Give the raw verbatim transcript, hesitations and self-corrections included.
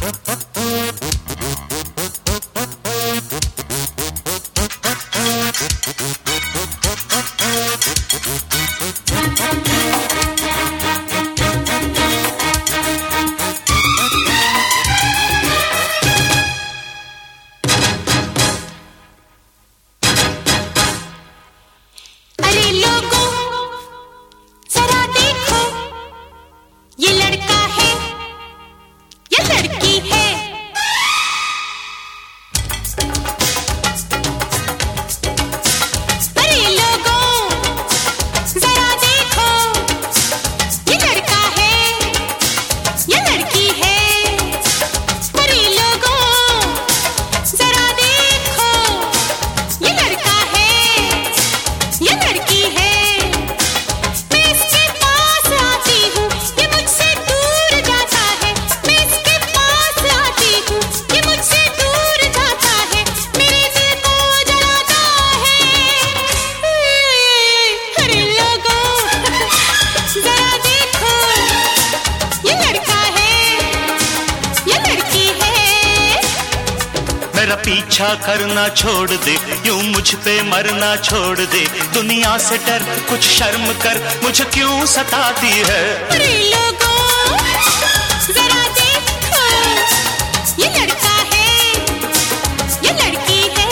मेरा पीछा करना छोड़ दे, यूं मुझ पे मरना छोड़ दे। दुनिया से डर, कुछ शर्म कर, मुझे क्यों सताती है। अरे लोगों जरा देखो, ये लड़का है, ये लड़की है।